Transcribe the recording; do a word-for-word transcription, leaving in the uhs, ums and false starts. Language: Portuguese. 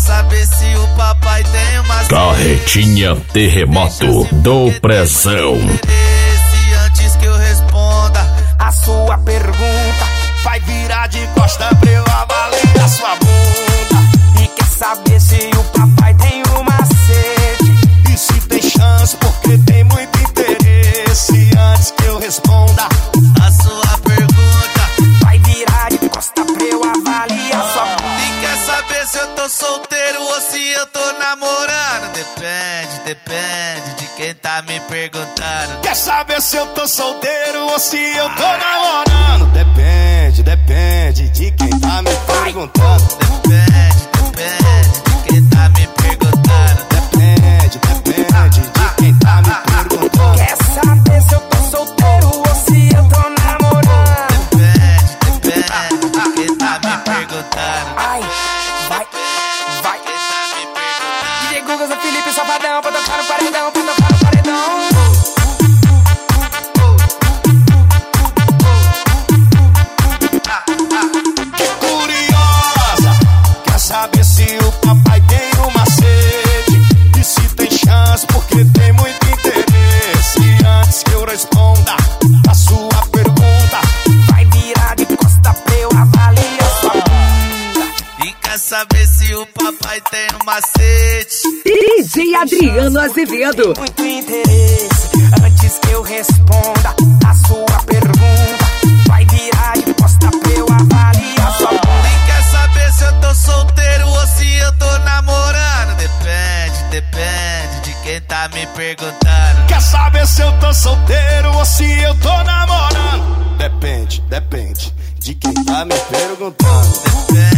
saber se o papai tem uma Carretinha Terremoto do Prezão. Antes que eu responda a sua pergunta, vai virar de costa pra eu avaliar a sua bunda. E quer saber se o papai tem um macete e se tem chance, porque tem muito interesse. Antes que eu responda a sua pergunta, vai virar de costa pra eu avaliar a sua bunda. E quer saber se eu tô solteiro ou se eu tô namorando? Depende, depende de quem tá me perguntando. Quer saber se eu tô solteiro ou se eu tô namorando? Depende, depende de quem tá me perguntando. Depende, depende de quem tá me perguntando. Depende, depende de quem tá me perguntando. Quer saber se eu tô solteiro ou se eu tô namorando? Depende, depende de quem tá me perguntando. Ai, vai, vai. D J Gugas, o Felipe Safadão, pra tocar no paredão, pra tocar no paredão. Saber se o papai tem um macete e se tem chance, porque tem muito interesse. Antes que eu responda a sua pergunta, vai virar de costa pra eu avaliar sua bunda. E quer saber se o papai tem um macete? D J Adriano Azevedo. Muito interesse. Antes que eu responda a sua pergunta, vai virar de costa pra eu avaliar sua bunda. Se eu tô solteiro ou se eu tô namorando? Depende, depende de quem tá me perguntando. Quer saber se eu tô solteiro ou se eu tô namorando? Depende, depende de quem tá me perguntando. Depende.